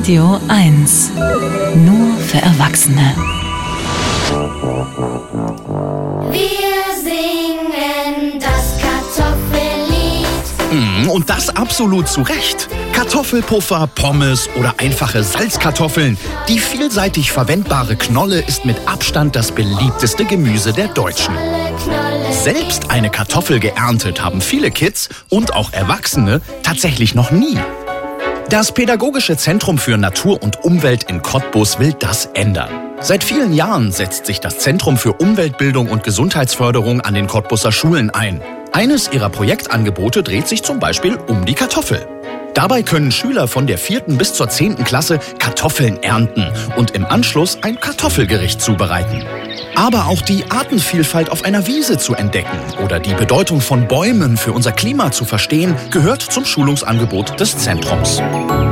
Radio 1. Nur für Erwachsene. Wir singen das Kartoffellied. Und das absolut zu Recht. Kartoffelpuffer, Pommes oder einfache Salzkartoffeln. Die vielseitig verwendbare Knolle ist mit Abstand das beliebteste Gemüse der Deutschen. Selbst eine Kartoffel geerntet haben viele Kids und auch Erwachsene tatsächlich noch nie. Das Pädagogische Zentrum für Natur und Umwelt in Cottbus will das ändern. Seit vielen Jahren setzt sich das Zentrum für Umweltbildung und Gesundheitsförderung an den Cottbuser Schulen ein. Eines ihrer Projektangebote dreht sich zum Beispiel um die Kartoffel. Dabei können Schüler von der 4. bis zur 10. Klasse Kartoffeln ernten und im Anschluss ein Kartoffelgericht zubereiten. Aber auch die Artenvielfalt auf einer Wiese zu entdecken oder die Bedeutung von Bäumen für unser Klima zu verstehen, gehört zum Schulungsangebot des Zentrums.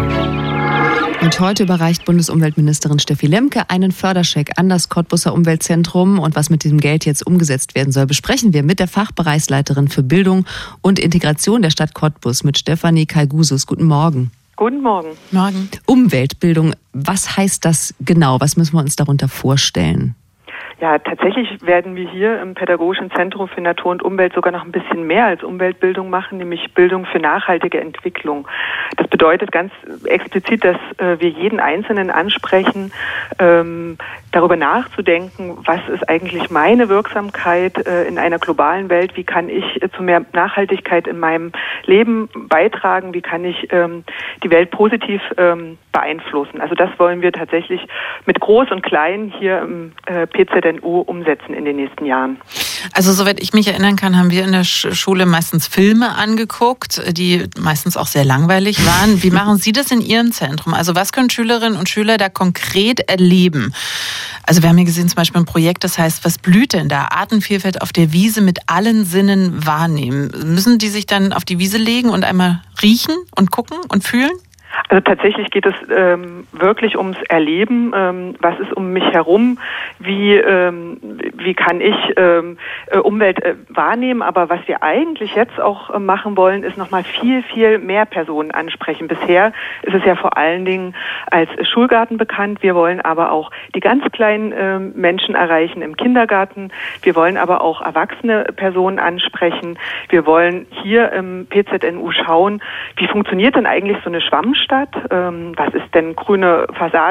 Und heute überreicht Bundesumweltministerin Steffi Lemke einen Förderscheck an das Cottbuser Umweltzentrum. Und was mit diesem Geld jetzt umgesetzt werden soll, besprechen wir mit der Fachbereichsleiterin für Bildung und Integration der Stadt Cottbus, mit Stefanie Kalgusus. Guten Morgen. Guten Morgen. Morgen. Umweltbildung, was heißt das genau? Was müssen wir uns darunter vorstellen? Ja, tatsächlich werden wir hier im Pädagogischen Zentrum für Natur und Umwelt sogar noch ein bisschen mehr als Umweltbildung machen, nämlich Bildung für nachhaltige Entwicklung. Das bedeutet ganz explizit, dass wir jeden Einzelnen ansprechen, darüber nachzudenken, was ist eigentlich meine Wirksamkeit in einer globalen Welt, wie kann ich zu mehr Nachhaltigkeit in meinem Leben beitragen, wie kann ich die Welt positiv beeinflussen. Also das wollen wir tatsächlich mit Groß und Klein hier im PZNU umsetzen in den nächsten Jahren. Also soweit ich mich erinnern kann, haben wir in der Schule meistens Filme angeguckt, die meistens auch sehr langweilig waren. Wie machen Sie das in Ihrem Zentrum? Also was können Schülerinnen und Schüler da konkret erleben? Also wir haben hier gesehen zum Beispiel ein Projekt, das heißt, was blüht denn da? Artenvielfalt auf der Wiese mit allen Sinnen wahrnehmen. Müssen die sich dann auf die Wiese legen und einmal riechen und gucken und fühlen? Also tatsächlich geht es wirklich ums Erleben. Was ist um mich herum? Wie kann ich Umwelt wahrnehmen? Aber was wir eigentlich jetzt auch machen wollen, ist nochmal viel, viel mehr Personen ansprechen. Bisher ist es ja vor allen Dingen als Schulgarten bekannt. Wir wollen aber auch die ganz kleinen Menschen erreichen im Kindergarten. Wir wollen aber auch erwachsene Personen ansprechen. Wir wollen hier im PZNU schauen, wie funktioniert denn eigentlich so eine Schwammstadt? Was ist denn grüne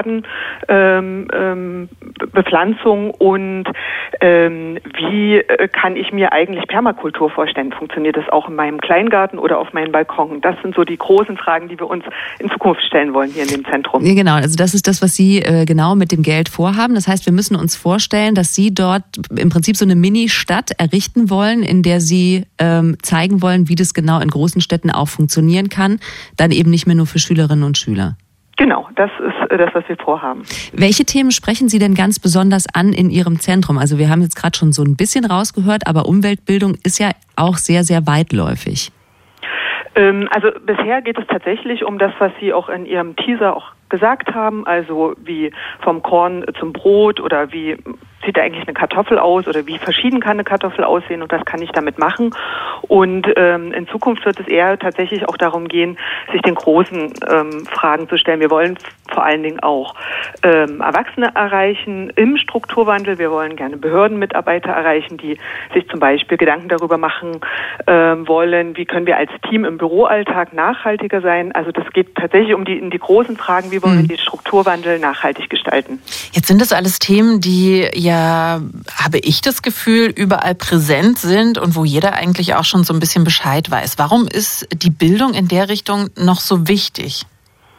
Fassadenbepflanzung und wie kann ich mir eigentlich Permakultur vorstellen? Funktioniert das auch in meinem Kleingarten oder auf meinem Balkon? Das sind so die großen Fragen, die wir uns in Zukunft stellen wollen hier in dem Zentrum. Ja, genau, also das ist das, was Sie genau mit dem Geld vorhaben. Das heißt, wir müssen uns vorstellen, dass Sie dort im Prinzip so eine Mini-Stadt errichten wollen, in der Sie zeigen wollen, wie das genau in großen Städten auch funktionieren kann. Dann eben nicht mehr nur für Schülerinnen und Schüler. Genau, das ist das, was wir vorhaben. Welche Themen sprechen Sie denn ganz besonders an in Ihrem Zentrum? Also wir haben jetzt gerade schon so ein bisschen rausgehört, aber Umweltbildung ist ja auch sehr, sehr weitläufig. Also bisher geht es tatsächlich um das, was Sie auch in Ihrem Teaser auch gesagt haben, also wie vom Korn zum Brot oder wie sieht eigentlich eine Kartoffel aus oder wie verschieden kann eine Kartoffel aussehen und was kann ich damit machen. Und in Zukunft wird es eher tatsächlich auch darum gehen, sich den großen Fragen zu stellen. Wir wollen vor allen Dingen auch Erwachsene erreichen im Strukturwandel. Wir wollen gerne Behördenmitarbeiter erreichen, die sich zum Beispiel Gedanken darüber machen wollen, wie können wir als Team im Büroalltag nachhaltiger sein. Also das geht tatsächlich um die großen Fragen, wie wollen wir den Strukturwandel nachhaltig gestalten. Jetzt sind das alles Themen, die ja, habe ich das Gefühl, überall präsent sind und wo jeder eigentlich auch schon so ein bisschen Bescheid weiß. Warum ist die Bildung in der Richtung noch so wichtig?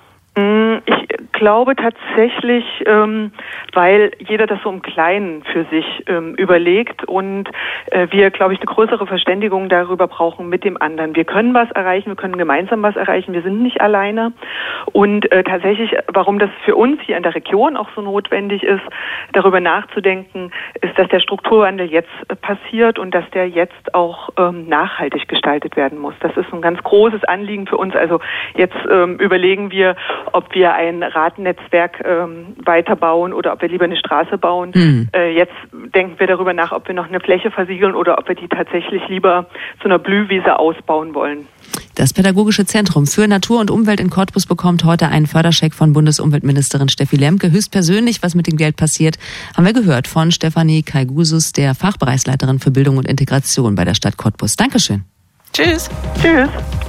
Ich glaube tatsächlich, weil jeder das so im Kleinen für sich überlegt und wir, glaube ich, eine größere Verständigung darüber brauchen mit dem anderen. Wir können was erreichen, wir können gemeinsam was erreichen, wir sind nicht alleine. Und tatsächlich, warum das für uns hier in der Region auch so notwendig ist, darüber nachzudenken, ist, dass der Strukturwandel jetzt passiert und dass der jetzt auch nachhaltig gestaltet werden muss. Das ist ein ganz großes Anliegen für uns. Also jetzt überlegen wir, ob wir ein Radnetzwerk weiterbauen oder ob wir lieber eine Straße bauen. Jetzt denken wir darüber nach, ob wir noch eine Fläche versiegeln oder ob wir die tatsächlich lieber zu einer Blühwiese ausbauen wollen. Das Pädagogische Zentrum für Natur und Umwelt in Cottbus bekommt heute einen Förderscheck von Bundesumweltministerin Steffi Lemke. Höchstpersönlich, was mit dem Geld passiert, haben wir gehört von Stefanie Kaigusus, der Fachbereichsleiterin für Bildung und Integration bei der Stadt Cottbus. Dankeschön. Tschüss. Tschüss.